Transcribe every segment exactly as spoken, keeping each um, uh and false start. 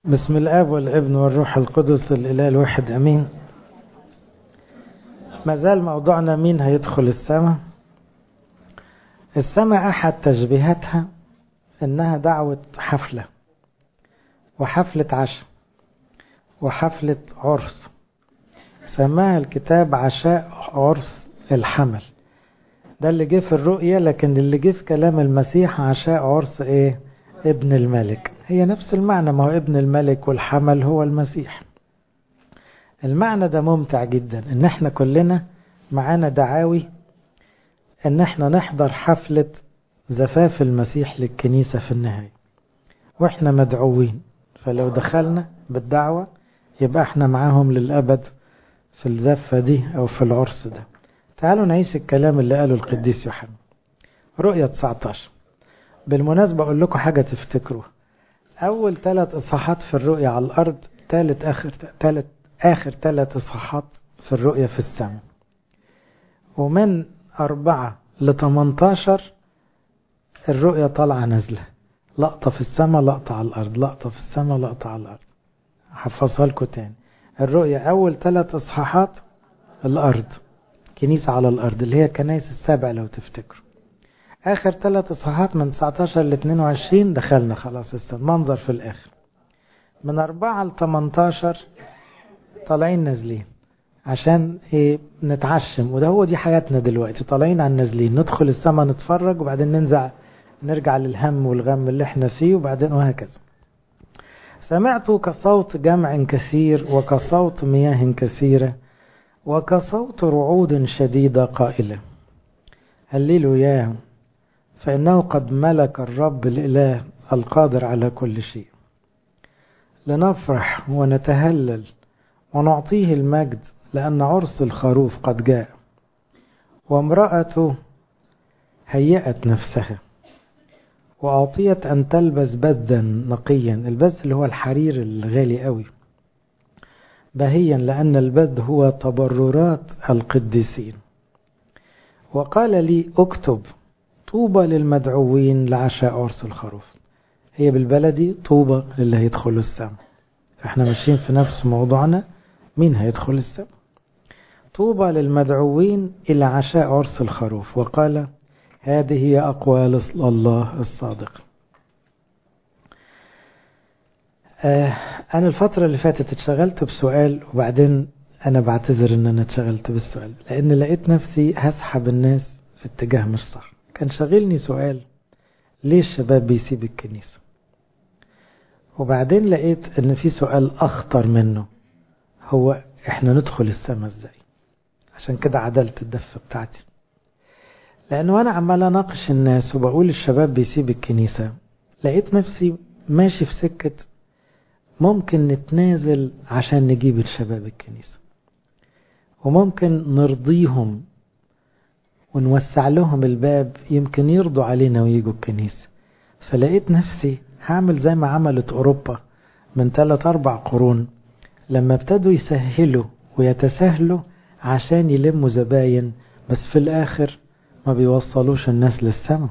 بسم الآب والابن والروح القدس الإله الواحد أمين. ما زال موضوعنا مين هيدخل السماء. السماء أحد تشبيهاتها إنها دعوة حفلة وحفلة عشاء وحفلة عرس، سماها الكتاب عشاء عرس الحمل. ده اللي جه في الرؤية، لكن اللي جه في كلام المسيح عشاء عرس ايه؟ ابن الملك. هي نفس المعنى، ما هو ابن الملك والحمل هو المسيح. المعنى ده ممتع جدا، ان احنا كلنا معانا دعاوي ان احنا نحضر حفلة زفاف المسيح للكنيسة في النهاية، واحنا مدعوين. فلو دخلنا بالدعوة يبقى احنا معاهم للأبد في الزفة دي او في العرس ده. تعالوا نعيش الكلام اللي قاله القديس يوحنا، رؤية تسعتاشر. بالمناسبة أقول لكم حاجة تفتكروها. أول ثلاث إصحاحات في الرؤية على الأرض، ثالث آخر ثالث آخر ثلاث إصحاحات في الرؤية في السماء. ومن أربعة لثمانتاشر الرؤية طالعة نازلة، لقطة في السماء لقطة على الأرض، لقطة في السماء لقطة على الأرض. هحفظها لكم تاني. الرؤية أول ثلاث إصحاحات الأرض، كنيسة على الأرض اللي هي كنائس السبع لو تفتكروا. آخر ثلاث إصحاحات من تسعتاشر ل اتنين وعشرين دخلنا خلاص السنة، منظر في الآخر. من أربعة ل تمنتاشر طالعين نازلين عشان إيه؟ نتعشم. وده هو دي حياتنا دلوقتي، طالعين عن نازلين، ندخل السماء نتفرج وبعدين ننزع نرجع للهم والغم اللي احنا فيه وبعدين وهكذا. سمعت كصوت جمع كثير وكصوت مياه كثيرة وكصوت رعود شديدة قائلة: هللويا، فإنه قد ملك الرب الإله القادر على كل شيء. لنفرح ونتهلل ونعطيه المجد، لأن عرس الخروف قد جاء، وامرأته هيأت نفسها وأعطيت أن تلبس بذا نقيا. البذ اللي هو الحرير الغالي قوي، بهيا، لأن البذ هو تبررات القديسين. وقال لي: اكتب: طوبى للمدعوين لعشاء عرس الخروف. هي بالبلدي طوبى للي هيدخلوا السماء. فاحنا ماشيين في نفس موضوعنا، مين هيدخل السماء؟ طوبى للمدعوين إلى عشاء عرس الخروف. وقال: هذه هي أقوال الله الصادق. آه أنا الفترة اللي فاتت اتشغلت بسؤال، وبعدين أنا بعتذر أن أنا اتشغلت بالسؤال، لأن لقيت نفسي هسحب الناس في اتجاه مش صح. كان شغلني سؤال: ليه الشباب بيسيب الكنيسة؟ وبعدين لقيت ان في سؤال اخطر منه، هو احنا ندخل السماء ازاي؟ عشان كده عدلت الدفة بتاعتي، لانه وانا عمال اناقش الناس وبقول الشباب بيسيب الكنيسة، لقيت نفسي ماشي في سكة ممكن نتنازل عشان نجيب الشباب الكنيسة، وممكن نرضيهم ونوسع لهم الباب، يمكن يرضوا علينا ويجوا الكنيسة. فلقيت نفسي هعمل زي ما عملت أوروبا من ثلاث أربع قرون، لما ابتدوا يسهلوا ويتساهلوا عشان يلموا زباين، بس في الآخر ما بيوصلوش الناس للسماء.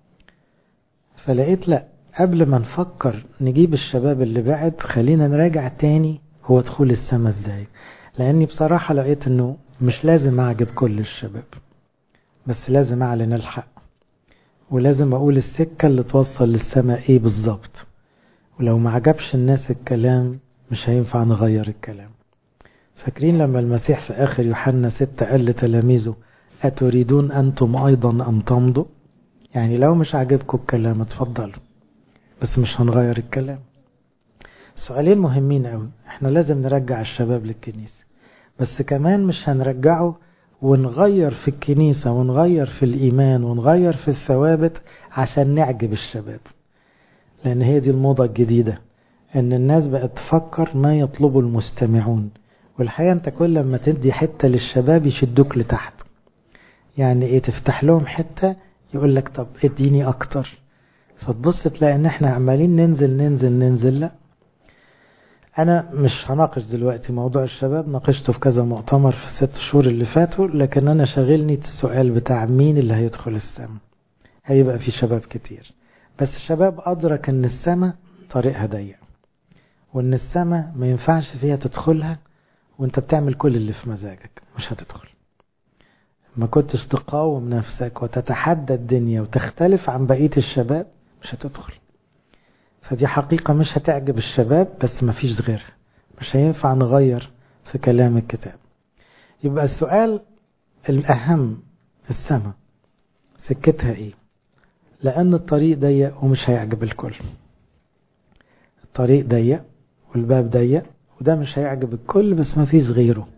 فلقيت لا، قبل ما نفكر نجيب الشباب اللي بعد، خلينا نراجع تاني هو دخول السماء ازاي. لأني بصراحة لقيت انه مش لازم أعجب كل الشباب، بس لازم أعلن الحق، ولازم أقول السكة اللي توصل للسماء ايه بالظبط. ولو ما عجبش الناس الكلام مش هينفع نغير الكلام. فاكرين لما المسيح في آخر يوحنا ستة قال لتلاميذه: أتريدون أنتم أيضا أن تمضوا؟ يعني لو مش عجبكم الكلام اتفضلوا، بس مش هنغير الكلام. سؤالين مهمين قوي. احنا لازم نرجع الشباب للكنيسة، بس كمان مش هنرجعه ونغير في الكنيسة ونغير في الإيمان ونغير في الثوابت عشان نعجب الشباب. لأن هي دي الموضة الجديدة، أن الناس بقت تفكر ما يطلبه المستمعون. والحقيقة أنت كل ما تدي حتة للشباب يشدوك لتحت. يعني إيه؟ تفتح لهم حتة يقول لك طب اديني أكتر، فتبص تلاقي أن احنا عمالين ننزل ننزل ننزل. لا، أنا مش هناقش دلوقتي موضوع الشباب، ناقشته في كذا مؤتمر في الست شهور اللي فاتوا، لكن أنا شاغلني السؤال بتاع مين اللي هيدخل السماء. هيبقى في شباب كتير، بس الشباب أدرك أن السماء طريقها ضيق، وان السماء ما ينفعش فيها تدخلها وانت بتعمل كل اللي في مزاجك، مش هتدخل. ما كنتش تقاوم نفسك وتتحدى الدنيا وتختلف عن بقية الشباب مش هتدخل. فدي حقيقة مش هتعجب الشباب، بس ما فيش غيرها، مش هينفع نغير في كلام الكتاب. يبقى السؤال الأهم، السماء سكتها ايه؟ لأن الطريق ضيق ومش هيعجب الكل. الطريق ضيق والباب ضيق وده مش هيعجب الكل، بس ما فيش غيره.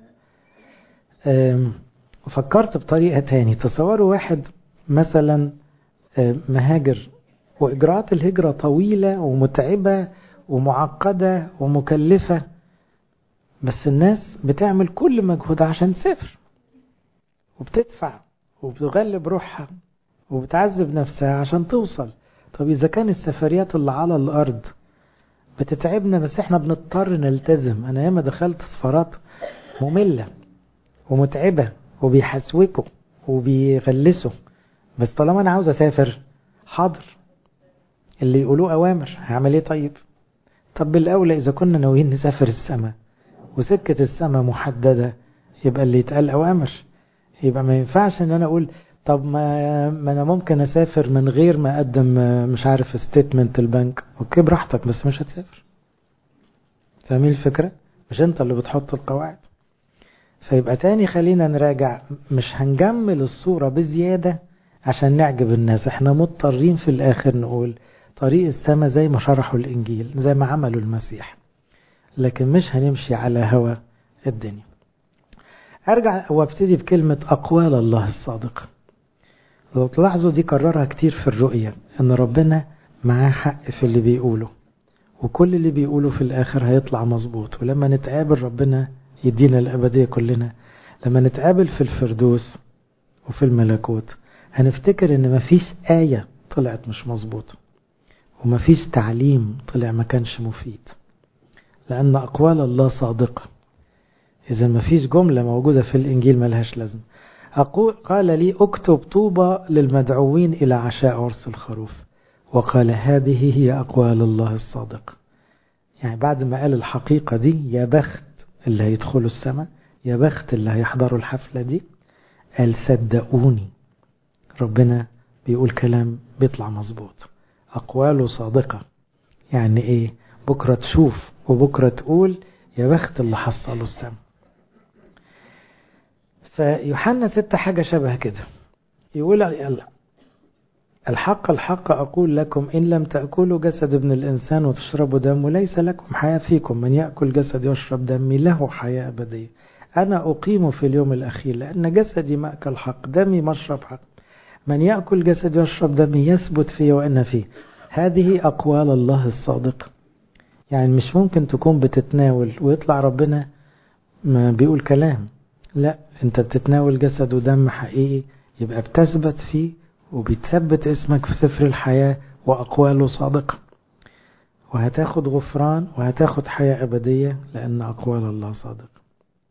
فكرت بطريقة تاني. تصوروا واحد مثلا مهاجر، وإجراءات الهجرة طويلة ومتعبة ومعقدة ومكلفة، بس الناس بتعمل كل مجهود عشان تسافر، وبتدفع وبتغلب روحها وبتعذب نفسها عشان توصل. طب إذا كان السفريات اللي على الأرض بتتعبنا بس احنا بنضطر نلتزم. أنا ياما دخلت سفرات مملة ومتعبة وبيحسوكوا وبيغلسوا، بس طالما أنا عاوز أسافر حاضر، اللي يقولوه أوامر، هعمل إيه طيب؟ طب بالأولى إذا كنا ناويين نسافر السماء وسكة السماء محددة، يبقى اللي يتقال أوامر. يبقى ما ينفعش إن أنا أقول طب ما, ما أنا ممكن أسافر من غير ما أقدم مش عارف ستيتمنت البنك. أوكي براحتك، بس مش هتسافر. فاهمين الفكرة؟ مش أنت اللي بتحط القواعد. فيبقى تاني خلينا نراجع، مش هنجمل الصورة بزيادة عشان نعجب الناس. احنا مضطرين في الآخر نقول طريق السماء زي ما شرحوا الإنجيل، زي ما عملوا المسيح، لكن مش هنمشي على هوى الدنيا. أرجع وابتدي بكلمة أقوال الله الصادقة. لو تلاحظوا دي كررها كتير في الرؤية، أن ربنا معاه حق في اللي بيقوله، وكل اللي بيقوله في الآخر هيطلع مظبوط. ولما نتقابل ربنا يدينا الأبدية كلنا. لما نتقابل في الفردوس وفي الملكوت هنفتكر ان مفيش آية طلعت مش مظبوطة، ومفيش تعليم طلع ما كانش مفيد، لأن أقوال الله صادقة. إذا مفيش جملة موجودة في الإنجيل ملهاش لازم. أقول قال لي اكتب طوبى للمدعوين إلى عشاء عرس الخروف، وقال هذه هي أقوال الله الصادقة. يعني بعد ما قال الحقيقة دي، يا بخت اللي هيدخلوا السماء، يا بخت اللي هيحضروا الحفلة دي، قال صدقوني ربنا بيقول كلام بيطلع مظبوط، أقواله صادقة. يعني إيه؟ بكرة تشوف وبكرة تقول يا بخت اللي حصلوا السماء. فيوحنا ستة حاجة شبه كده، يقول الحق الحق أقول لكم إن لم تأكلوا جسد ابن الإنسان وتشربوا دمه ليس لكم حياة فيكم. من يأكل جسد يشرب دمي له حياة أبدية. أنا أقيم في اليوم الأخير، لأن جسدي مأكل حق، دمي مشرب حق. من يأكل جسد يشرب دمي يثبت فيه وأنا فيه. هذه أقوال الله الصادقة. يعني مش ممكن تكون بتتناول ويطلع ربنا ما بيقول كلام، لا، أنت بتتناول جسد ودم حقيقي، يبقى بتثبت فيه وبتثبت اسمك في سفر الحياة وأقواله صادقة، وهتاخد غفران وهتاخد حياة أبدية لأن أقوال الله صادقة.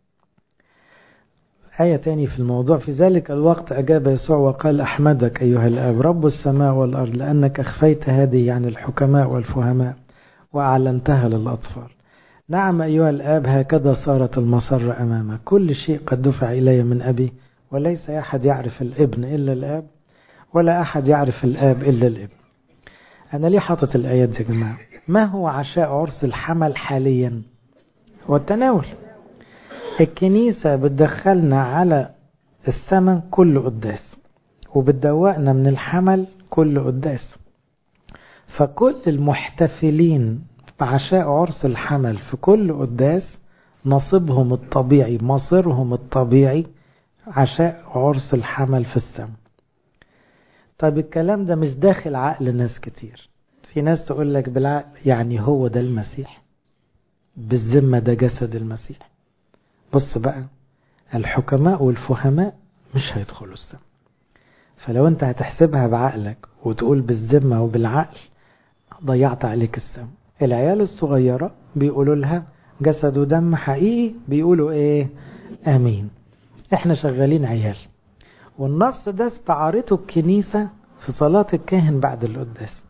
آية تاني في الموضوع، في ذلك الوقت أجاب يسوع وقال أحمدك أيها الآب رب السماء والأرض، لأنك أخفيت هذه عن الحكماء والفهماء وأعلنتها للأطفال. نعم أيها الآب، هكذا صارت المسرة أمامك. كل شيء قد دفع إلي من أبي، وليس أحد يعرف الابن إلا الآب، ولا أحد يعرف الآب إلا الابن. أنا ليه حاطط الآيات دي يا جماعة؟ ما هو عشاء عرس الحمل حاليا؟ هو التناول. الكنيسة بتدخلنا على السماء كل قداس، وبتدوقنا من الحمل كل قداس. فكل المحتفلين بعشاء عرس الحمل في كل قداس نصيبهم الطبيعي، مصيرهم الطبيعي عشاء عرس الحمل في السماء. طيب الكلام ده مش داخل عقل ناس كتير. في ناس تقول لك بالعقل يعني هو ده المسيح، بالذمة ده جسد المسيح. بص بقى، الحكماء والفهماء مش هيدخلوا السماء. فلو انت هتحسبها بعقلك وتقول بالذمة وبالعقل، ضيعت عليك السماء. العيال الصغيرة بيقولوا لها جسد ودم حقيقي، بيقولوا ايه؟ امين. احنا شغالين عيال. والنص ده استعارته الكنيسة في صلاة الكاهن بعد القداس.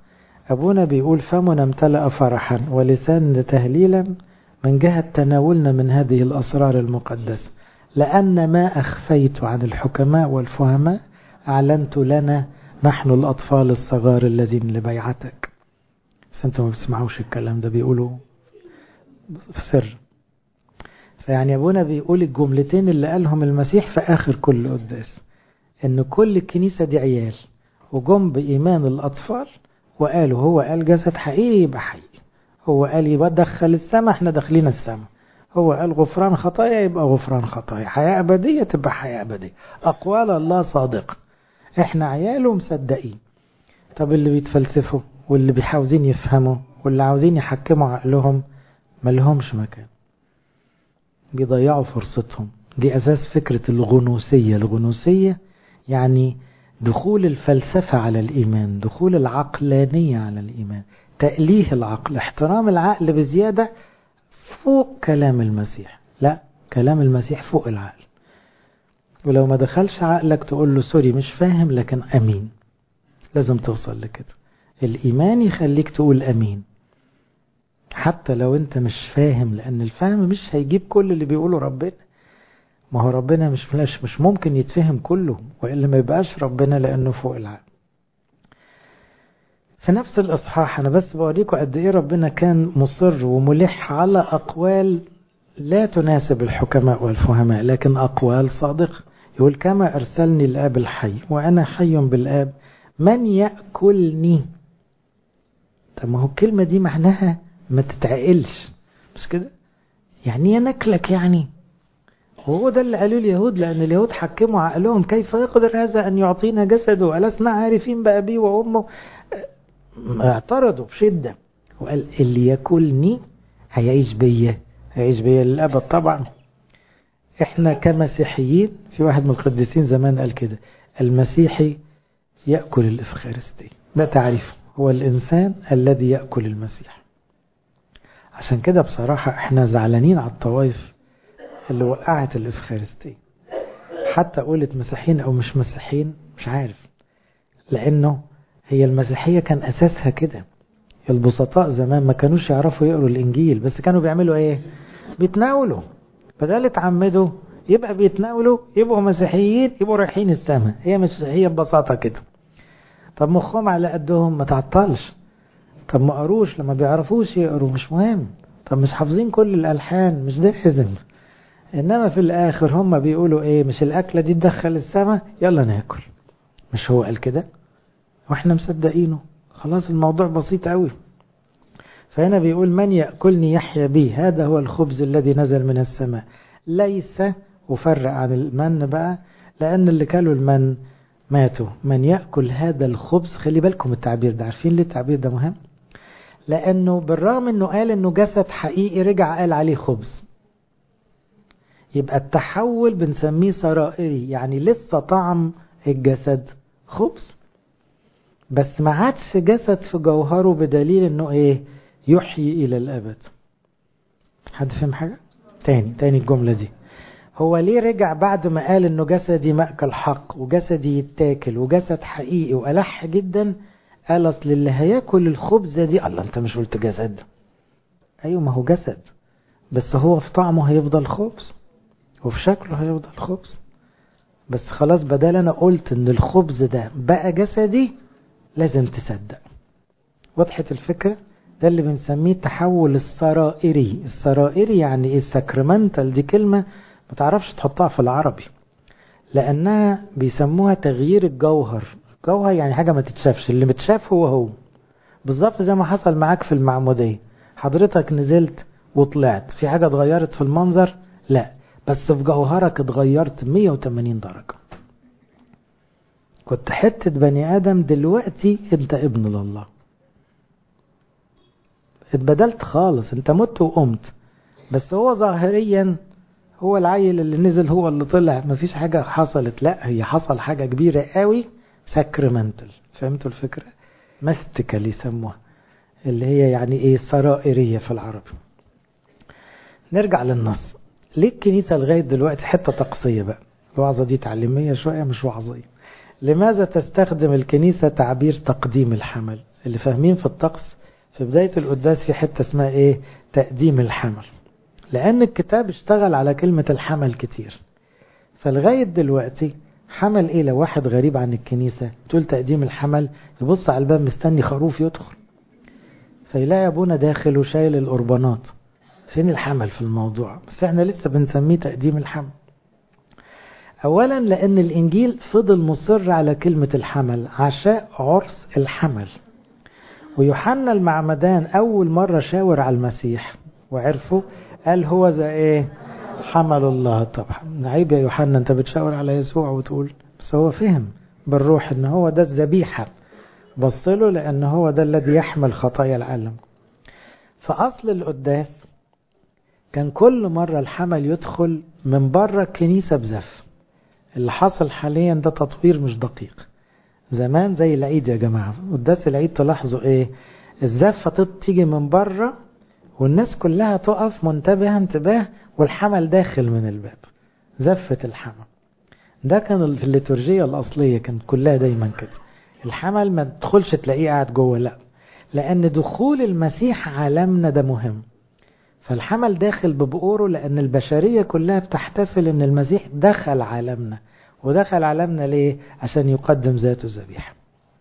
أبونا بيقول فمنا امتلأ فرحا ولسان تهليلا من جهة تناولنا من هذه الأسرار المقدسة، لأن ما أخفيت عن الحكماء والفهماء أعلنت لنا نحن الأطفال الصغار الذين لبيعتك. بس أنتم ما بتسمعوش الكلام ده، بيقولوا في سر. فيعني أبونا بيقول الجملتين اللي قالهم المسيح في آخر كل قداس، إن كل الكنيسة دي عيال وجم بإيمان الأطفال، وقالوا هو قال جسد حقيقي يبقى حقيقي، هو قال يبقى دخل السماء احنا داخلين السماء، هو قال غفران خطايا يبقى غفران خطايا، حياة أبدية تبقى حياة أبدية، أقوال الله صادقة، احنا عياله مصدقين. طب اللي بيتفلسفوا واللي بيحاوزين يفهموا واللي عاوزين يحكموا عقلهم ما لهمش مكان، بيضيعوا فرصتهم. دي أساس فكرة الغنوسية. الغنوسية يعني دخول الفلسفة على الإيمان، دخول العقلانية على الإيمان، تأليه العقل، احترام العقل بزيادة فوق كلام المسيح. لا، كلام المسيح فوق العقل، ولو ما دخلش عقلك تقول له سوري مش فاهم لكن أمين. لازم توصل لكده. الإيمان يخليك تقول أمين حتى لو أنت مش فاهم، لأن الفهم مش هيجيب كل اللي بيقوله ربنا. ما هو ربنا مش مش مش ممكن يتفهم كله، وإلا ما يبقاش ربنا لأنه فوق العقل. في نفس الإصحاح أنا بس بوريكم قد إيه ربنا كان مصر وملح على أقوال لا تناسب الحكماء والفهماء، لكن أقوال صادقة. يقول كما أرسلني الآب الحي وأنا حي بالآب من يأكلني. طب ما هو الكلمة دي معناها ما تتعقلش، مش كده؟ يعني ينكلك يعني. وهو ده اللي قالوا اليهود، لأن اليهود حكموا عقلهم كيف يقدر هذا أن يعطينا جسده ألسنا عارفين بأبيه وأمه. اعترضوا بشدة وقال اللي يأكلني هيعيش بيا، هيعيش بيا للأبد. طبعا احنا كمسيحيين، في واحد من القديسين زمان قال كده، المسيحي يأكل الإفخارستية، ده تعريفه، هو الإنسان الذي يأكل المسيح. عشان كده بصراحة احنا زعلانين على الطوائف اللي وقعت الإفخارستية، حتى قولت مسيحيين أو مش مسيحيين مش عارف، لأنه هي المسيحية كان أساسها كده. البسطاء زمان ما كانوش يعرفوا يقروا الإنجيل، بس كانوا بيعملوا إيه؟ بيتناولوا، بدل اتعمدوا يبقى بيتناولوا يبقوا مسيحيين يبقوا رايحين السماء. هي مش هي ببساطة كده. طب مخهم على قدهم ما تعطلش. طب ما قروش لما بيعرفوش يقروا مش مهم. طب مش حافظين كل الألحان مش ده لازم. إنما في الآخر هم بيقولوا إيه؟ مش الأكلة دي تدخل السماء يلا ناكل. مش هو قال كده؟ واحنا مصدقينه. خلاص الموضوع بسيط قوي. فهنا بيقول من يأكلني يحيا بي، هذا هو الخبز الذي نزل من السماء ليس، وفرق عن المن بقى، لأن اللي كانوا المن ماتوا. من يأكل هذا الخبز، خلي بالكم التعبير ده، عارفين ليه التعبير ده مهم؟ لأنه بالرغم أنه قال أنه جسد حقيقي رجع قال عليه خبز. يبقى التحول بنسميه سرائري، يعني لسه طعم الجسد خبز بس ما عادش جسد في جوهره، بدليل أنه إيه؟ يحيي إلى الأبد. حد فهم حاجة؟ تاني تاني الجملة دي، هو ليه رجع بعد ما قال انه جسدي مأكل حق وجسدي يتاكل وجسد حقيقي وألح جدا، قال اصل اللي هياكل الخبزة دي، الله انت مش قلت جسد؟ ايوه ما هو جسد، بس هو في طعمه هيفضل خبز وفي شكله هيفضل خبز. بس خلاص بدل انا قلت ان الخبز ده بقى جسدي لازم تصدق. وضحت الفكرة؟ ده اللي بنسميه تحول السرائري. السرائري يعني ايه؟ الساكرمنتال دي كلمة ما تعرفش تحطها في العربي، لأنها بيسموها تغيير الجوهر. الجوهر يعني حاجة ما تتشافش، اللي متشاف هو هو بالظبط، زي ما حصل معاك في المعمودية. حضرتك نزلت وطلعت، في حاجة اتغيرت في المنظر؟ لا، بس في جوهرك اتغيرت مية وتمانين درجة. كنت حتة بني آدم، دلوقتي انت ابن لله، اتبدلت خالص، انت مت وقمت. بس هو ظاهريا هو العيل اللي نزل هو اللي طلع، مفيش حاجة حصلت. لا، هي حصل حاجة كبيرة قوي، ساكرمنتال. فهمتوا الفكرة؟ مستكال يسموها، اللي هي يعني ايه؟ سرائرية في العربي. نرجع للنص. ليه الكنيسة لغاية دلوقتي، حتة تقصية بقى، الوعظة دي تعليمية شوية مش وعظية، لماذا تستخدم الكنيسة تعبير تقديم الحمل؟ اللي فاهمين في الطقس في بداية القداس في حتة اسمها ايه؟ تقديم الحمل، لأن الكتاب اشتغل على كلمة الحمل كتير. فلغاية دلوقتي حمل ايه؟ لو واحد غريب عن الكنيسة تقول تقديم الحمل، يبص على الباب مستني خروف يدخل، فيلاقي ابونا داخل وشايل القربانات. فين الحمل في الموضوع؟ بس احنا لسه بنسميه تقديم الحمل. اولا لان الانجيل فضل مصر على كلمة الحمل، عشاء عرس الحمل. ويوحنا المعمدان اول مرة شاور على المسيح وعرفه قال هو ذا ايه؟ حمل الله. طبعا عيب يا يوحنا انت بتشاور على يسوع وتقول، بس هو فهم بالروح ان هو ده الذبيحة، بصله لان هو ده الذي يحمل خطايا العالم. فاصل القداس كان كل مرة الحمل يدخل من بره الكنيسة بزف. اللي حصل حاليا ده تطوير مش دقيق. زمان زي العيد يا جماعة، قداس العيد تلاحظوا ايه؟ الزفة تيجي من بره والناس كلها تقف منتبهة انتباه، والحمل داخل من الباب، زفة الحمل. ده كان الليتورجية الأصلية، كانت كلها دايما كده. الحمل ما تدخلش تلاقيه قاعد جوه، لا، لأن دخول المسيح عالمنا ده مهم. فالحمل داخل ببقوره لأن البشرية كلها بتحتفل أن المسيح دخل عالمنا. ودخل عالمنا ليه؟ عشان يقدم ذاته ذبيحة.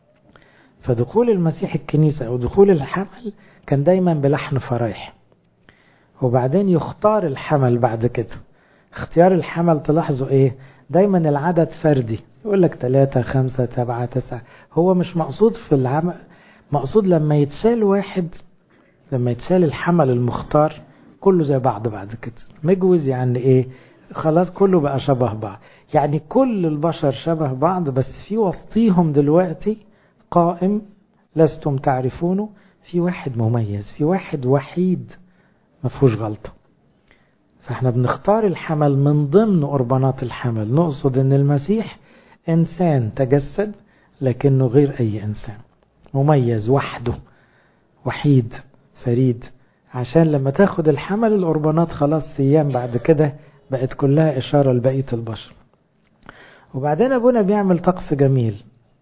فدخول المسيح الكنيسة أو دخول الحمل كان دايما بلحن فرايح. وبعدين يختار الحمل بعد كده. اختيار الحمل تلاحظوا ايه؟ دايما العدد فردي، يقول لك ثلاثة خمسة سبعة تسعة. هو مش مقصود في العمل، مقصود لما يتشال واحد، لما يتشال الحمل المختار كله زي بعض بعد كده. مجوز يعني ايه؟ خلاص كله بقى شبه بعض، يعني كل البشر شبه بعض، بس في وسطيهم دلوقتي قائم لستم تعرفونه، في واحد مميز، في واحد وحيد ما فيهوش غلطة. فاحنا بنختار الحمل من ضمن قربانات الحمل، نقصد ان المسيح انسان تجسد لكنه غير اي انسان، مميز وحده، وحيد فريد، عشان لما تاخد الحمل القربانات خلاص ايام بعد كده بقت كلها اشارة لبقية البشر. وبعدين ابونا بيعمل طقس جميل،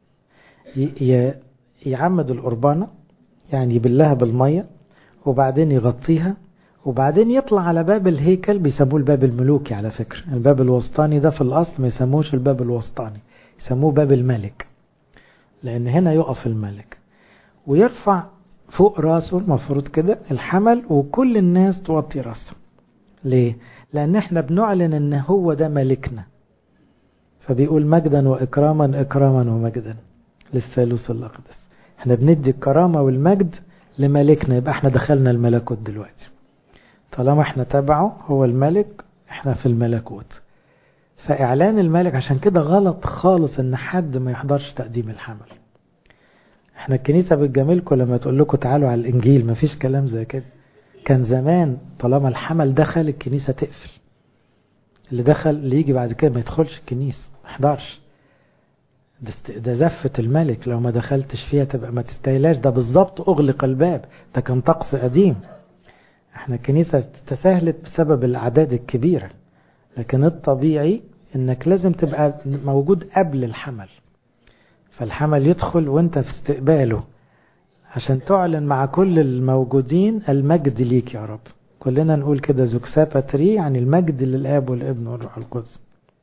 يعمد القربانة، يعني يبلها بالمية وبعدين يغطيها، وبعدين يطلع على باب الهيكل، بيسموه الباب الملوكي على فكرة. الباب الوسطاني ده في الأصل ما يسموش الباب الوسطاني، يسموه باب الملك، لأن هنا يقف الملك ويرفع فوق راسه المفروض كده الحمل، وكل الناس توطي راسها. ليه؟ لأن احنا بنعلن ان هو ده ملكنا. فبيقول مجدا وإكراما، إكراما ومجدا للثالوث الأقدس. احنا بندي الكرامة والمجد لملكنا، يبقى احنا دخلنا الملكوت دلوقتي. طالما احنا تبعه هو الملك، احنا في الملكوت. فإعلان الملك، عشان كده غلط خالص ان حد ما يحضرش تقديم الحمل. احنا الكنيسة بتجاملكم لما تقول لكم تعالوا على الانجيل، مفيش كلام زي كده. كان زمان طالما الحمل دخل الكنيسة تقفل، اللي دخل اللي يجي بعد كده ما يدخلش الكنيسة، ما يحضرش. ده, ده زفة الملك، لو ما دخلتش فيها تبقى ما تستاهلاش. ده بالظبط اغلق الباب، ده كان طقس قديم. احنا الكنيسة تساهلت بسبب الاعداد الكبيرة، لكن الطبيعي انك لازم تبقى موجود قبل الحمل. فالحمل يدخل وانت في استقباله عشان تعلن مع كل الموجودين المجد ليك يا رب. كلنا نقول كده زوكسابا تري، يعني المجد للآب والابن والروح القدس.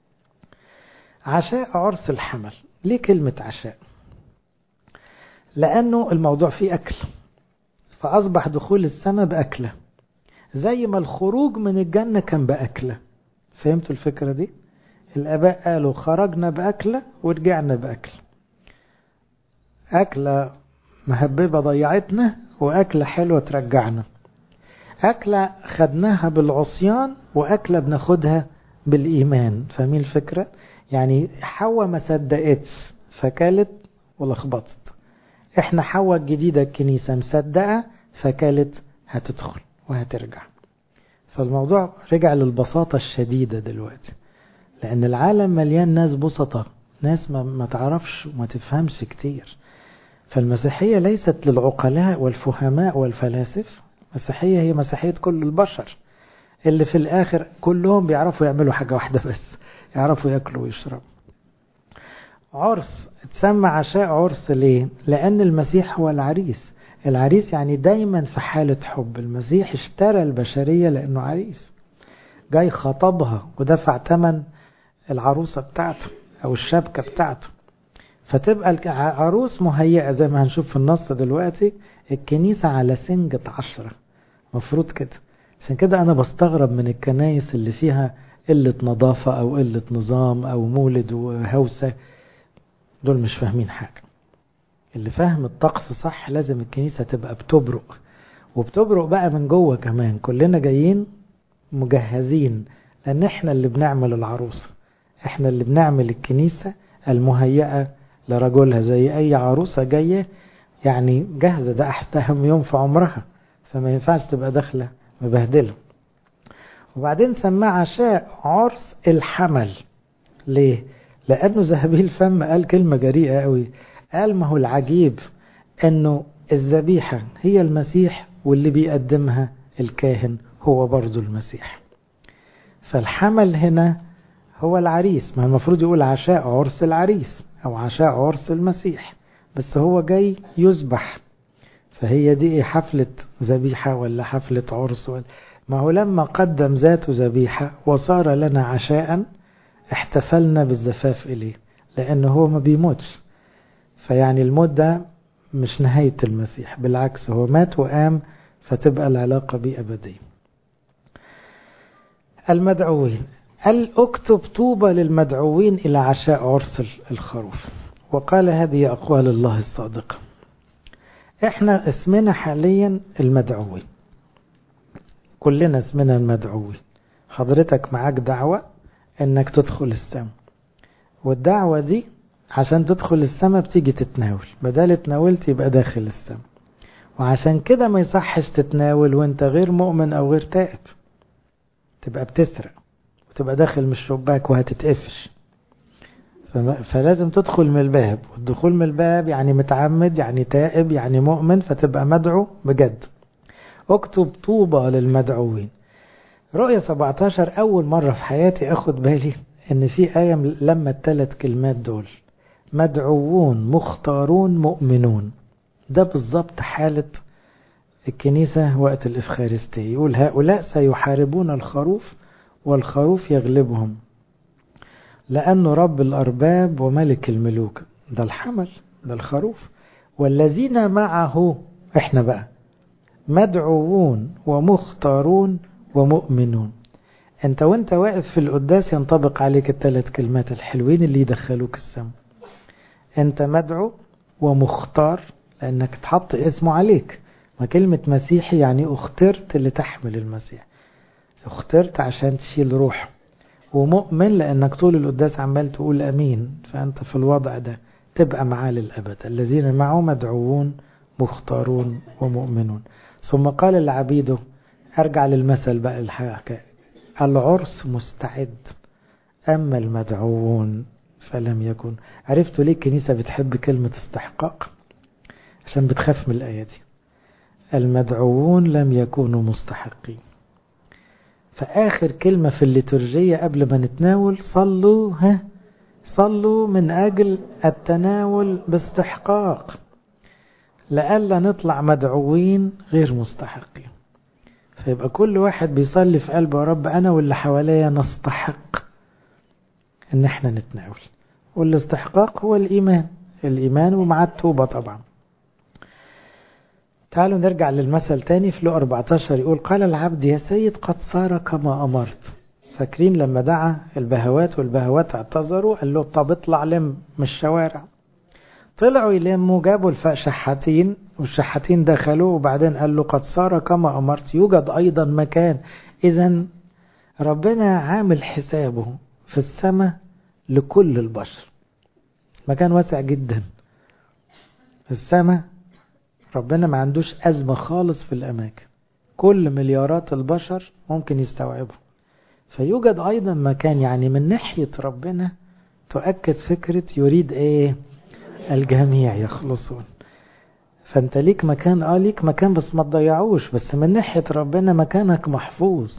عشاء عرس الحمل. ليه كلمة عشاء؟ لأنه الموضوع فيه أكل، فأصبح دخول السماء بأكلة زي ما الخروج من الجنة كان بأكلة. فهمتوا الفكرة دي؟ الآباء قالوا خرجنا بأكلة ورجعنا بأكل. أكلة مهببة ضيعتنا، وأكلة حلوة ترجعنا. أكلة خدناها بالعصيان، وأكلة بناخدها بالإيمان. فاهمين الفكرة؟ يعني حواء ما صدقتش فكالت ولخبطت. احنا حواء الجديدة الكنيسة مصدقة فكالت، هتدخل وهترجع. فالموضوع رجع للبساطة الشديدة دلوقتي، لأن العالم مليان ناس بسطة، ناس ما, ما تعرفش وما تفهمش كتير. فالمسيحية ليست للعقلاء والفهماء والفلاسف، المسيحية هي مسيحية كل البشر، اللي في الآخر كلهم بيعرفوا يعملوا حاجة واحدة بس، يعرفوا يأكلوا ويشربوا. عرس اتسمى عشاء عرس ليه؟ لأن المسيح هو العريس. العريس يعني دايما في حالة حب. المسيح اشترى البشرية لأنه عريس، جاي خطبها ودفع ثمن العروسة بتاعته أو الشبكة بتاعته. فتبقى العروس مهيئة زي ما هنشوف في النص دلوقتي. الكنيسة على سنجة عشرة مفروض كده. عشان كده أنا بستغرب من الكنايس اللي فيها قلة نظافة أو قلة نظام أو مولد وهوسة. دول مش فاهمين حاجة. اللي فاهم الطقس صح لازم الكنيسة تبقى بتبرق، وبتبرق بقى من جوه كمان. كلنا جايين مجهزين، لأن احنا اللي بنعمل العروسة، احنا اللي بنعمل الكنيسة المهيئة لرجلها. زي أي عروسة جاية يعني جاهزة، ده أحسن يوم في عمرها، فما ينفعش تبقى داخلة مبهدلة. وبعدين سماه عشاء عرس الحمل. ليه؟ لأنه ذهبي الفم قال كلمة جريئة قوي. قال ما هو العجيب أنه الذبيحة هي المسيح، واللي بيقدمها الكاهن هو برضو المسيح. فالحمل هنا هو العريس. ما المفروض يقول عشاء عرس العريس أو عشاء عرس المسيح، بس هو جاي يذبح. فهي دي حفلة ذبيحة ولا حفلة عرس؟ ما هو لما قدم ذاته ذبيحة وصار لنا عشاء احتفلنا بالزفاف إليه، لأنه هو ما بيموتش. فيعني الموت ده مش نهاية المسيح، بالعكس هو مات وقام، فتبقى العلاقة بيه أبدية. المدعوين قال اكتب طوبى للمدعوين إلى عشاء عرس الخروف. وقال هذه أقوال الله الصادقة. احنا اسمنا حاليا المدعوين، كلنا اسمنا المدعوين. حضرتك معاك دعوة انك تدخل السماء، والدعوة دي عشان تدخل السماء بتيجي تتناول. بدل اتناولت يبقى داخل السماء. وعشان كده ما يصحش تتناول وانت غير مؤمن او غير تائب، تبقى بتسرق وتبقى داخل من الشباك وهتتقفش. فلازم تدخل من الباب، والدخول من الباب يعني متعمد، يعني تائب، يعني مؤمن، فتبقى مدعو بجد. اكتب طوبى للمدعوين. رؤية سبعتاشر أول مرة في حياتي أخد بالي إن في آية لما الثلاث كلمات دول مدعوون مختارون مؤمنون. ده بالضبط حالة الكنيسة وقت الإفخارستية. يقول هؤلاء سيحاربون الخروف والخروف يغلبهم، لأنه رب الأرباب وملك الملوك. ده الحمل، ده الخروف. والذين معه احنا بقى مدعوون ومختارون ومؤمنون. انت وانت واقف في القداس ينطبق عليك الثلاث كلمات الحلوين اللي يدخلوك السماء. انت مدعو ومختار لانك تحط اسمه عليك. ما كلمة مسيحي يعني اخترت لتحمل المسيح، اخترت عشان تشيل روحه. ومؤمن لانك طول القداس عمال تقول امين، فانت في الوضع ده تبقى معاه للابد. الذين معه مدعوون مختارون ومؤمنون. ثم قال لعبيده، ارجع للمثل بقى الحكاية، العرس مستعد اما المدعوون فلم يكن. عرفتوا ليه الكنيسة بتحب كلمة استحقاق؟ عشان بتخاف من الآية دي. المدعوون لم يكونوا مستحقين. فآخر كلمة في الليتورجية قبل ما نتناول صلوا ها صلوا من أجل التناول باستحقاق، لألا نطلع مدعوين غير مستحقين. فيبقى كل واحد بيصلي في قلبه يا رب أنا واللي حواليا نستحق إن احنا نتناول. والاستحقاق هو الإيمان، الإيمان ومع التوبة طبعا. تعالوا نرجع للمثل تاني في لو أربعتاشر. يقول قال العبد يا سيد قد صار كما أمرت. فاكرين لما دعا البهوات والبهوات اعتذروا، قال له طب اطلع لم من الشوارع. طلعوا يلموا، جابوا الشحاتين والشحاتين دخلوا، وبعدين قال له قد صار كما أمرت. يوجد أيضا مكان. إذن ربنا عامل حسابه في السماء لكل البشر. مكان واسع جدا في السماء. ربنا ما عندوش أزمة خالص في الأماكن، كل مليارات البشر ممكن يستوعبوا. فيوجد أيضا مكان، يعني من ناحية ربنا تؤكد فكرة يريد إيه؟ الجميع يخلصون. فأنت ليك مكان، آه ليك مكان بس ما تضيعوش. بس من ناحية ربنا مكانك محفوظ.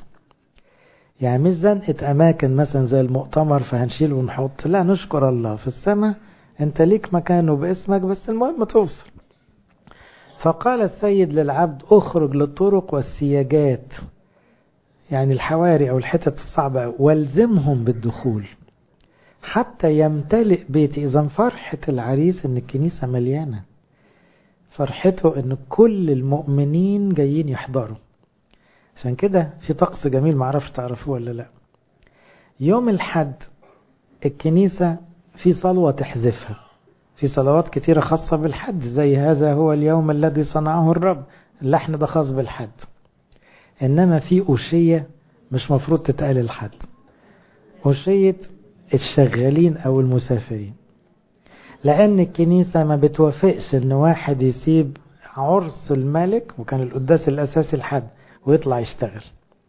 يعني مش زنقة أماكن مثلا زي المؤتمر فهنشيل ونحط، لا، نشكر الله في السماء انت ليك مكانه باسمك بس المهم توصل. فقال السيد للعبد اخرج للطرق والسياجات، يعني الحواري او الحتت الصعبة، والزمهم بالدخول حتى يمتلئ بيتي. اذا فرحة العريس ان الكنيسة مليانة، فرحته ان كل المؤمنين جايين يحضروا. عشان كده في طقس جميل معرفش تعرفوه ولا لا، يوم الحد الكنيسة في صلوة تحذفها، في صلوات كتيرة خاصة بالحد زي هذا هو اليوم الذي صنعه الرب، اللحن ده خاص بالحد. إنما في أوشية مش مفروض تتقال الحد، أوشية الشغالين أو المسافرين، لأن الكنيسة ما بتوافقش إن واحد يسيب عرس الملك وكان القداس الأساسي الحد ويطلع يشتغل.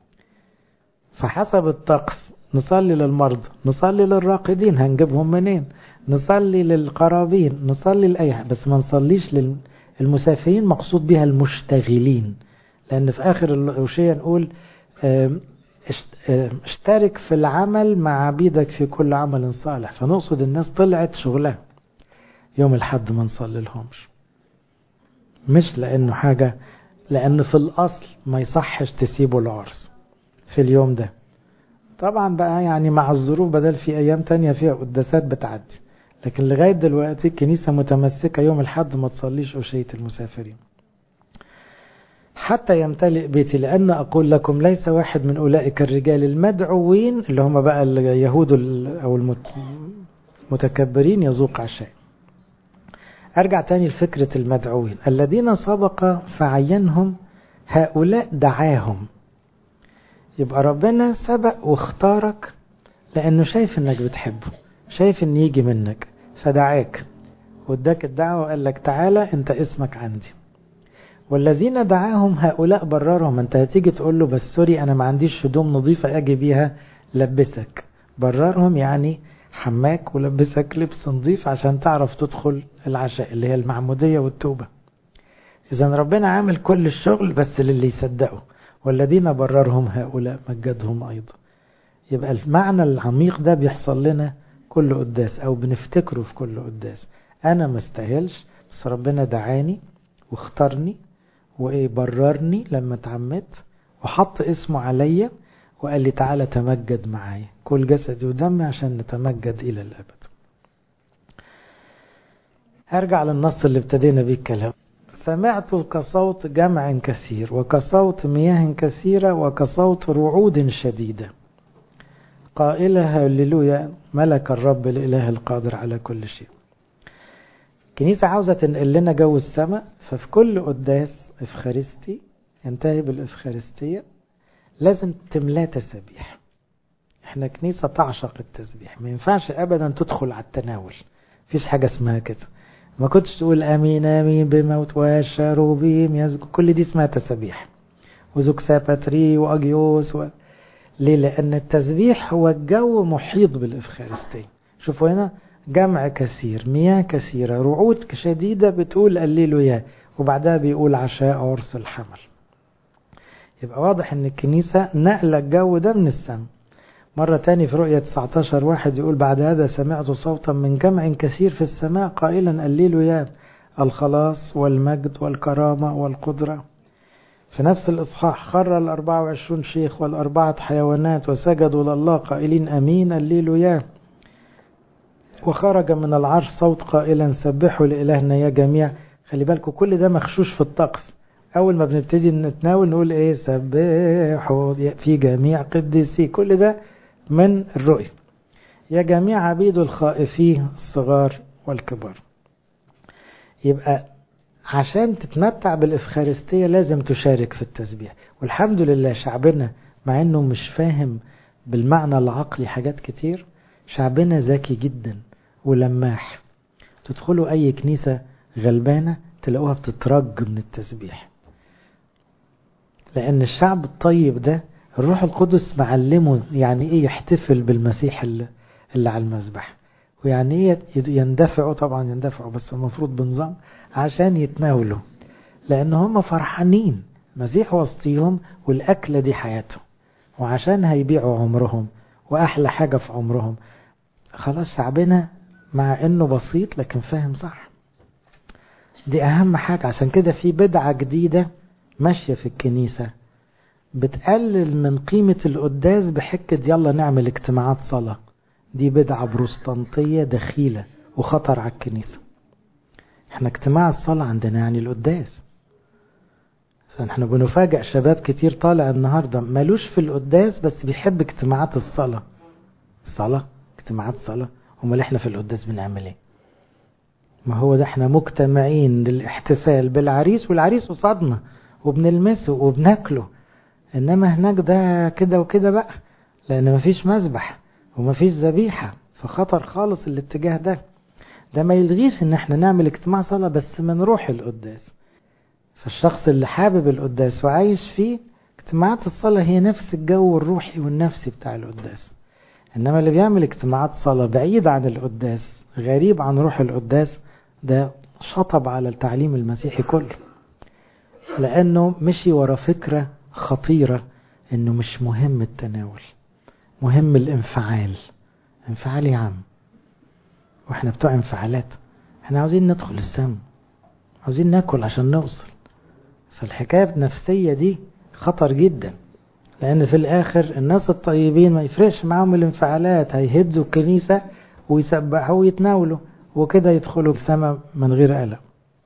فحسب الطقس نصلي للمرضى، نصلي للراقدين هنجيبهم منين، نصلي للقرابين، نصلي لأي حد، بس ما نصليش للمسافرين مقصود بها المشتغلين. لأن في آخر الأوشية نقول اشترك في العمل مع عبيدك في كل عمل صالح، فنقصد الناس طلعت شغلها يوم الحد ما نصلي لهمش، مش لأنه حاجة، لأن في الأصل ما يصحش تسيبوا العرس في اليوم ده. طبعا بقى يعني مع الظروف بدل في أيام تانية فيها قداسات بتعدي، لكن لغاية دلوقتي الكنيسة متمسكة يوم الحد ما تصليش أوشية المسافرين. حتى يمتلئ بيتي، لأن أقول لكم ليس واحد من أولئك الرجال المدعوين اللي هم بقى اليهود أو المتكبرين يذوق عشاء. أرجع تاني لفكرة المدعوين الذين سبق فعينهم هؤلاء دعاهم. يبقى ربنا سبق واختارك لأنه شايف أنك بتحبه، شايف أن يجي منك فدعاك واداك الدعوة وقال لك تعالى أنت اسمك عندي. والذين دعاهم هؤلاء بررهم. أنت هتيجي تقول له بس سوري أنا ما عنديش هدوم نظيفة أجي بيها، لبسك. بررهم يعني حماك ولبسك لبس نظيف عشان تعرف تدخل العشاء اللي هي المعمودية والتوبة. إذن ربنا عامل كل الشغل بس للي يصدقه. والذين بررهم هؤلاء مجدهم أيضا. يبقى المعنى العميق ده بيحصل لنا كل قداس أو بنفتكره في كل قداس. أنا ما استاهلش بس ربنا دعاني واختارني وبررني لما اتعمدت وحط اسمه عليا وقال لي تعالى تمجد معايا كل جسدي ودمي عشان نتمجد إلى الأبد. هرجع للنص اللي ابتدينا بيه الكلام. سمعت كصوت جمع كثير وكصوت مياه كثيرة وكصوت رعود شديدة قائلها هللويا ملك الرب الإله القادر على كل شيء. الكنيسة عاوزة تنقل لنا جو السماء، ففي كل قداس إفخارستي ينتهي بالإفخارستية لازم تملاه تسبيح. احنا كنيسة تعشق التسبيح، ما ينفعش أبدا تدخل على التناول، مفيش حاجة اسمها كده. ما كنتش تقول امين امين بموت والشروبيم يسجد، كل دي اسمها تسبيح وزوكساباتري واجيوس و... ليه؟ لان التسبيح هو الجو محيط بالافخارستيه. شوفوا هنا جمع كثير مياه كثيره رعود شديده بتقول هللويا وبعدها بيقول عشاء عرس الحمل. يبقى واضح ان الكنيسه نقل الجو ده من السماء. مرة تاني في رؤية تسعتاشر واحد يقول بعد هذا سمعت صوتا من جمع كثير في السماء قائلا هللويا الخلاص والمجد والكرامة والقدرة. في نفس الإصحاح خر الأربعة وعشرون شيخ والأربعة حيوانات وسجدوا لله قائلين أمين هللويا. وخرج من العرش صوت قائلا سبحوا لإلهنا يا جميع. خلي بالكم كل ده مخشوش في الطقس. أول ما بنبتدي نتناول نقول إيه سبحوا في جميع قديسي، كل ده من الرؤية يا جميع عبيد الخائفين الصغار والكبار. يبقى عشان تتمتع بالإفخارستية لازم تشارك في التسبيح. والحمد لله شعبنا مع انه مش فاهم بالمعنى العقلي حاجات كتير، شعبنا ذكي جدا ولماح. تدخلوا اي كنيسة غلبانة تلاقوها بتترج من التسبيح، لان الشعب الطيب ده الروح القدس معلمه يعني ايه يحتفل بالمسيح اللي, اللي على المذبح، ويعني ايه يندفعوا. طبعا يندفعوا بس المفروض بنظام عشان يتناولوا، لان هم فرحانين مسيح وسطيهم والاكلة دي حياتهم، وعشان هيبيعوا عمرهم واحلى حاجة في عمرهم. خلاص شعبنا مع انه بسيط لكن فاهم صح. دي اهم حاجة. عشان كده في بدعة جديدة ماشية في الكنيسة بتقلل من قيمة القداس بحكة يلا نعمل اجتماعات صلاة. دي بدعة بروستانتية دخيلة وخطر على الكنيسة. احنا اجتماع الصلاة عندنا يعني القداس. فاحنا بنفاجئ شباب كتير طالع النهاردة مالوش في القداس بس بيحب اجتماعات الصلاة. الصلاة اجتماعات صلاة. امال احنا في القداس بنعمل ايه؟ ما هو ده احنا مجتمعين للاحتفال بالعريس والعريس قصادنا وبنلمسه وبناكله. انما هناك ده كده وكده بقى لان مفيش مذبح ومفيش ذبيحة فخطر خالص الاتجاه ده. ده ما يلغيش ان احنا نعمل اجتماع صلاة بس من روح القداس. فالشخص اللي حابب القداس وعايش فيه اجتماعات الصلاة هي نفس الجو الروحي والنفسي بتاع القداس. انما اللي بيعمل اجتماعات صلاة بعيد عن القداس غريب عن روح القداس ده شطب على التعليم المسيحي كله. لانه مشي ورا فكرة خطيرة انه مش مهم التناول مهم الانفعال. انفعال يا عم واحنا بتوع انفعالات. احنا عاوزين ندخل السم عاوزين ناكل عشان نوصل. فالحكاية النفسية دي خطر جدا لان في الاخر الناس الطيبين ما يفرقش معاهم الانفعالات هيهدوا الكنيسة ويسبحوا ويتناولوا وكده يدخلوا السماء من غير قلق.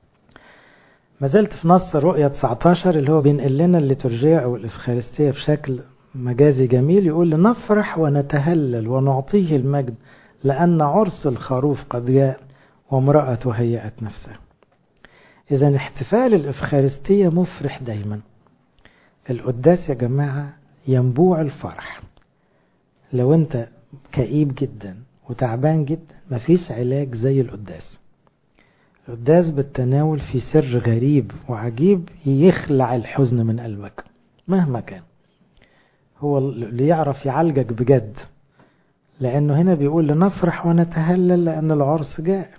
ما زلت في نص رؤية تسعتاشر اللي هو بينقل لنا الليتورجية او الإفخارستية بشكل مجازي جميل. يقول لنفرح ونتهلل ونعطيه المجد لأن عرس الخروف قد جاء وامرأته هيأت نفسها. إذا احتفال الإفخارستية مفرح دايما. القداس يا جماعة ينبوع الفرح. لو انت كئيب جدا وتعبان جدا مفيش علاج زي القداس. القداس بالتناول في سر غريب وعجيب يخلع الحزن من قلبك مهما كان. هو اللي يعرف يعالجك بجد. لأنه هنا بيقول لنفرح ونتهلل لأن العرس جاء.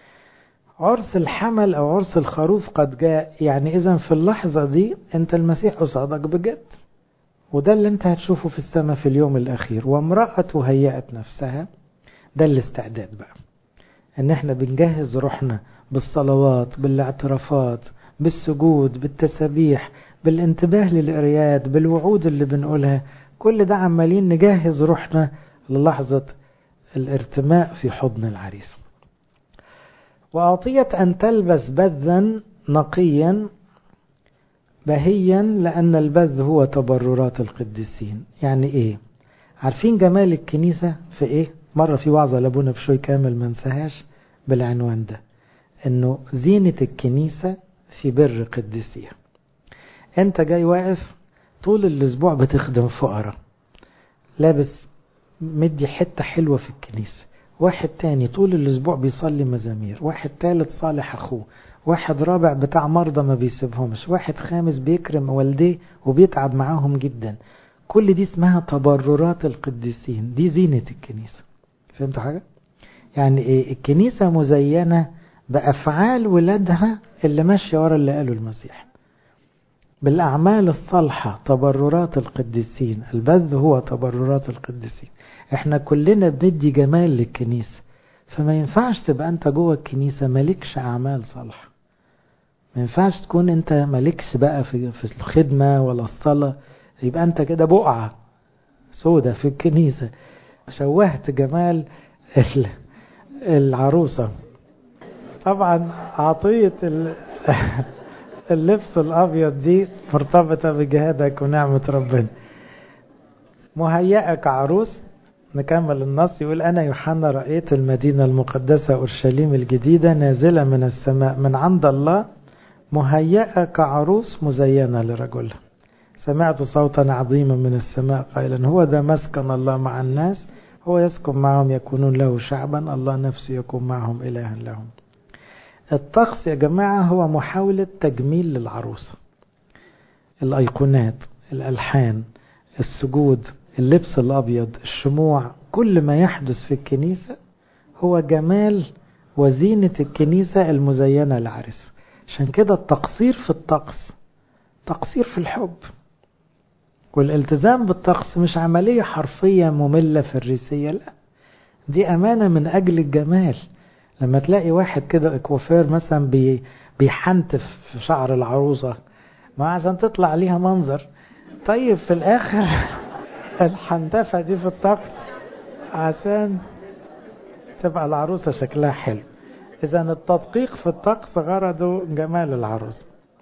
عرس الحمل أو عرس الخروف قد جاء. يعني إذن في اللحظة دي أنت المسيح قصادك بجد. وده اللي أنت هتشوفه في السماء في اليوم الأخير. وامرأته هيأت نفسها. ده الاستعداد بقى. ان احنا بنجهز روحنا بالصلوات بالاعترافات بالسجود بالتسابيح بالانتباه للقرايات بالوعود اللي بنقولها. كل ده عمالين نجهز روحنا للحظة الارتماء في حضن العريس. وأعطيت أن تلبس بذا نقيا بهيا لأن البذ هو تبررات القديسين. يعني ايه؟ عارفين جمال الكنيسة في ايه؟ مرة في وعظة لابونا بشوي كامل ما انساهاش بالعنوان ده انه زينة الكنيسة في بر قديسية. انت جاي واقف طول الاسبوع بتخدم فقراء لابس مدي حتة حلوة في الكنيسة. واحد تاني طول الاسبوع بيصلي مزامير. واحد تالت صالح اخوه. واحد رابع بتاع مرضى ما بيسيبهمش. واحد خامس بيكرم والديه وبيتعب معاهم جدا. كل دي اسمها تبررات القديسين. دي زينة الكنيسة. فهمتوا حاجة؟ يعني ايه؟ الكنيسة مزينة بأفعال ولادها اللي ماشية ورا اللي قاله المسيح. بالأعمال الصالحة تبررات القديسين. البذ هو تبررات القديسين. احنا كلنا بندي جمال للكنيسة. فما ينفعش تبقى انت جوه الكنيسة مالكش أعمال صالحة. ما ينفعش تكون انت مالكش بقى في, في الخدمة ولا الصلاة. يبقى انت كده بقعة سودة في الكنيسة. شوهت جمال العروسة. طبعا عطية اللبس الأبيض دي مرتبطة بجهادك ونعمة ربنا. مهيئة كعروس. نكمل النص. يقول أنا يوحنا رأيت المدينة المقدسة أورشليم الجديدة نازلة من السماء من عند الله مهيئة كعروس مزينة لرجلها. سمعت صوتا عظيما من السماء قائلا هو ذا مسكن الله مع الناس هو يسكن معهم يكونون له شعبا الله نفسه يكون معهم إلها لهم. الطقس يا جماعة هو محاولة تجميل للعروسة. الأيقونات الألحان السجود اللبس الأبيض الشموع كل ما يحدث في الكنيسة هو جمال وزينة الكنيسة المزينة للعريس. عشان كده التقصير في الطقس تقصير في الحب. والالتزام بالطقس مش عملية حرفية مملة فريسية. لا دي أمانة من أجل الجمال. لما تلاقي واحد كده اكوافير مثلا بي بيحنتف في شعر العروسة ما عشان تطلع ليها منظر، طيب في الاخر الحنتفة دي في الطقس عشان تبقى العروسة شكلها حلو. اذا التدقيق في الطقس غرضه جمال العروس.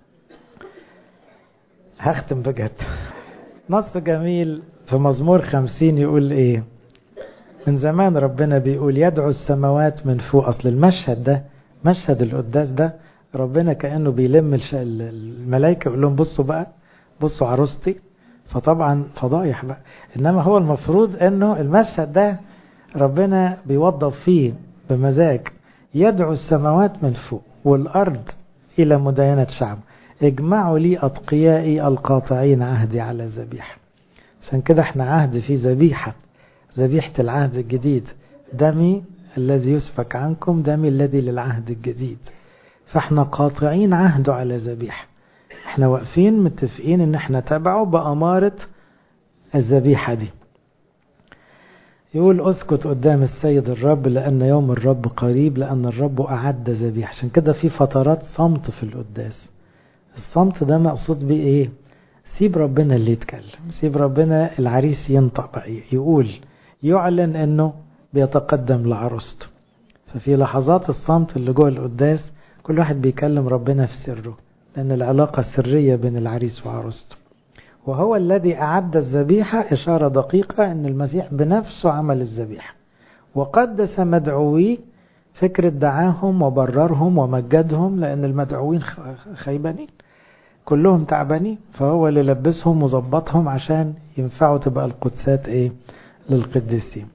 هختم بجد. نص جميل في مزمور خمسين يقول ايه؟ من زمان ربنا بيقول يدعو السماوات من فوق. اصل المشهد ده، مشهد القداس ده، ربنا كأنه بيلم الملائكة يقول لهم بصوا بقى، بصوا عروستي. فطبعا فضايح بقى. انما هو المفروض انه المشهد ده ربنا بيوظف فيه بمزاج. يدعو السماوات من فوق والارض الى مداينة شعب، اجمعوا لي اتقيائي القاطعين عهدي على ذبيحة. عشان كده احنا عهد في ذبيحة، ذبيحة العهد الجديد، دمي الذي يسفك عنكم دمي الذي للعهد الجديد. فاحنا قاطعين عهده على ذبيحة، احنا واقفين متفقين ان احنا تبعه بأمارة الذبيحة دي. يقول اسكت قدام السيد الرب لأن يوم الرب قريب، لأن الرب أعد ذبيحة. عشان كده في فترات صمت في القداس. الصمت ده مقصود بيه ايه؟ سيب ربنا اللي يتكلم، سيب ربنا العريس ينطق بقى، يقول، يعلن انه بيتقدم لعروسته. ففي لحظات الصمت اللي جوه القداس كل واحد بيكلم ربنا في سره، لان العلاقة سرية بين العريس وعروسته. وهو الذي أعد الذبيحة، إشارة دقيقة ان المسيح بنفسه عمل الذبيحة وقدس مدعويه. فكرة دعاهم وبررهم ومجدهم، لان المدعوين خيبانين كلهم تعبانين، فهو اللي لبسهم وظبطهم عشان ينفعوا تبقى القدسات ايه للقديسين.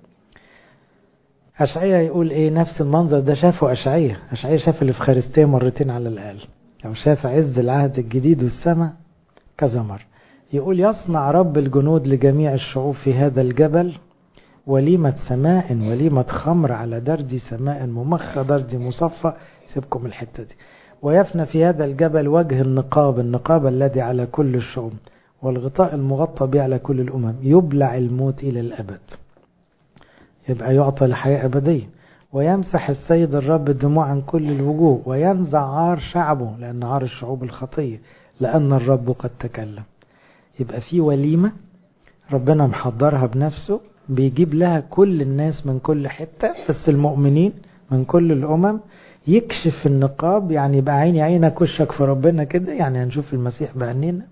أشعية يقول ايه؟ نفس المنظر ده شافه أشعية. أشعية شاف الإفخارستية مرتين على الأقل، أو شاف عز العهد الجديد والسماء كذا مرة. يقول يصنع رب الجنود لجميع الشعوب في هذا الجبل وليمة سماء وليمة خمر على دردي سماء ممخى دردي مصفى. سيبكم الحتة دي. ويفنى في هذا الجبل وجه النقاب، النقاب الذي على كل الشعوب والغطاء المغطى به على كل الأمم. يبلع الموت إلى الأبد، يبقى يعطى الحياة أبدية. ويمسح السيد الرب الدموع عن كل الوجوه وينزع عار شعبه، لأن عار الشعوب الخطية، لأن الرب قد تكلم. يبقى في وليمة ربنا محضرها بنفسه، بيجيب لها كل الناس من كل حتة، بس المؤمنين من كل الأمم. يكشف النقاب، يعني يبقى عيني عينك وشك في ربنا كده، يعني هنشوف المسيح بعينينا.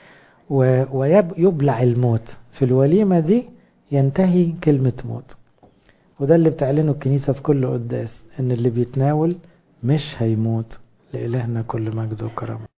ويبلع الموت في الوليمة دي، ينتهي كلمة موت. وده اللي بتعلنه الكنيسة في كل قداس، ان اللي بيتناول مش هيموت. لإلهنا كل مجد وكرم.